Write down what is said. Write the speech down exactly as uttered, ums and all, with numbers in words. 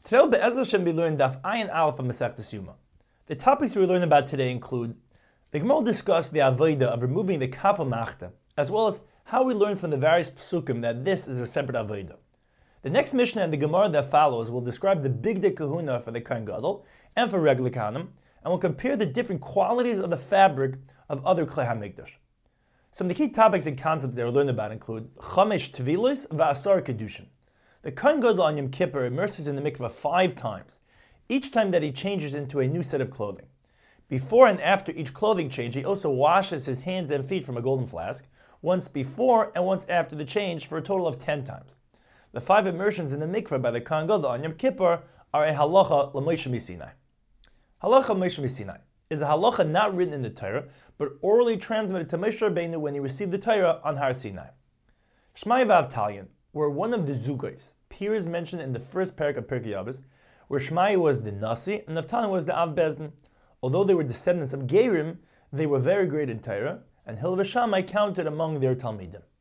Today we'll Be'ez Hashem be learning Daf Ayin Aleph of Masechtas Yuma. The topics we learn about today include: the Gemara will discuss the avodah of removing the kaf machta, as well as how we learn from the various psukim that this is a separate avodah. The next Mishnah and the Gemara that follows will describe the bigdei kahuna for the Kohen Gadol and for regular Kohanim, and will compare the different qualities of the fabric of other Klei HaMikdash. Some of the key topics and concepts that we'll learn about include Chamesh Tevilos v'Asar Kedushin. The Kohen Gadol on Yom Kippur immerses in the mikveh five times, each time that he changes into a new set of clothing. Before and after each clothing change, he also washes his hands and feet from a golden flask, once before and once after the change, for a total of ten times. The five immersions in the mikveh by the Kohen Gadol on Yom Kippur are a halacha l'Moshe Misinai. Halacha Moshe Misinai is a halacha not written in the Torah, but orally transmitted to Moshe Rabbeinu when he received the Torah on Har Sinai. Shmai v'Avtalion were one of the zugos, peers mentioned in the first parak of Pirkei Avos, where Shmai was the Nasi and Avtalion was the Av Bezdin. Although they were descendants of Gerim, they were very great in Torah, and Hillel v'Shammai counted among their Talmidim.